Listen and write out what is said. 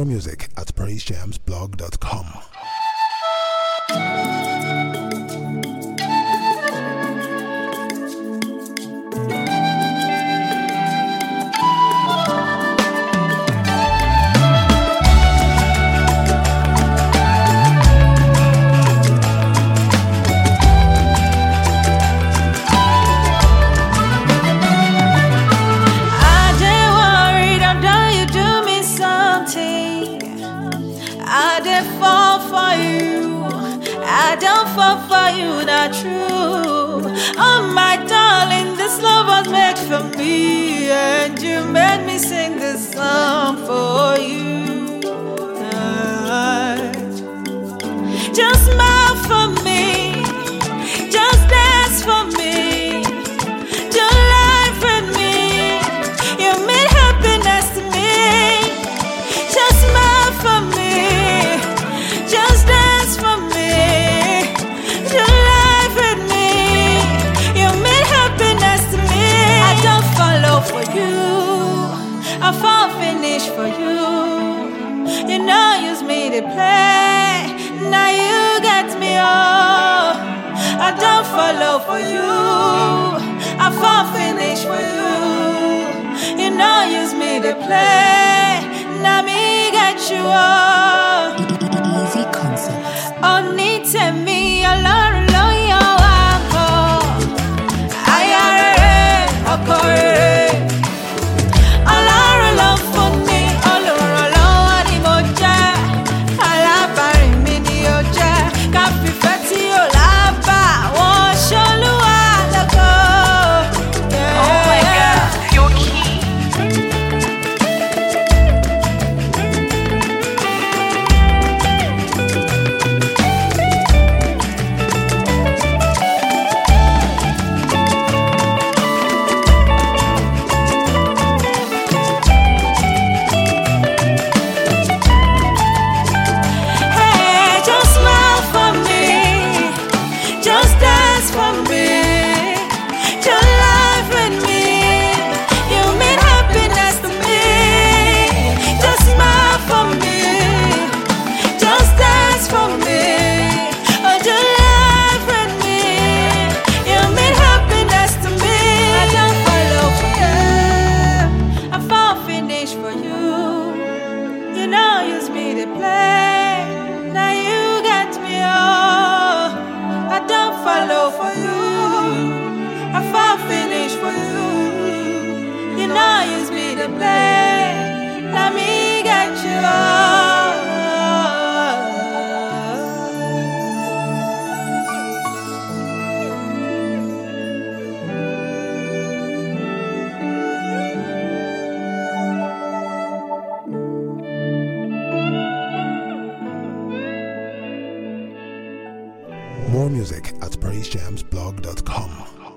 More music at praisejamsblog.com. I don't fall for you, not true. Oh my darling, this love was made for me, and you made me sing this song for you. Just smile for me, just dance for me, do life with me. You mean happiness to me. Just smile for me, just dance for me. I fall finish for you. You know, use me to play. Now you get me all. I don't follow for you. I fall finish for you. You know, use me to play. Now me get you all. Easy concepts. Oh, need to me alone, yo, More music at praisejamsblog.com.